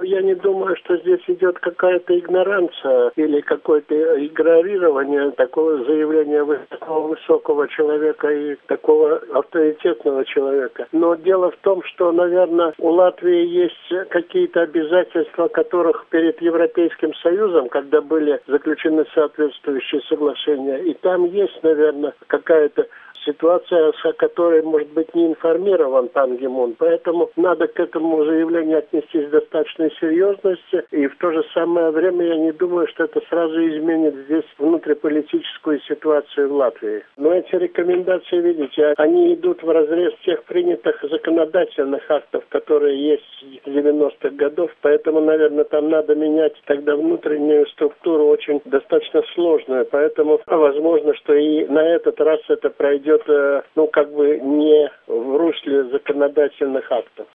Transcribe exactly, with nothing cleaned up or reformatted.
я не думаю, что здесь идет какая-то игноранция или какое-то игнорирование такого заявления такого высокого человека и такого авторитетного человека. Но дело в том, что, наверное, у Латвии есть какие-то обязательства, которых перед Европейским Союзом, когда были заключены соответствующие соглашения, и там есть, наверное, какая-то ситуация, о которой, может быть, не информирован Пан Ги Мун. Поэтому надо к этому заявлению отнестись с достаточной серьезностью. И в то же самое время я не думаю, что это сразу изменит здесь внутриполитическую ситуацию в Латвии. Но эти рекомендации, видите, они идут вразрез тех принятых законодательных актов, которые есть с девяностых годов. Поэтому, наверное, там надо менять тогда внутреннюю структуру, очень достаточно сложную. Поэтому возможно, что и на этот раз это пройдет, ну, как бы не в русле законодательных актов.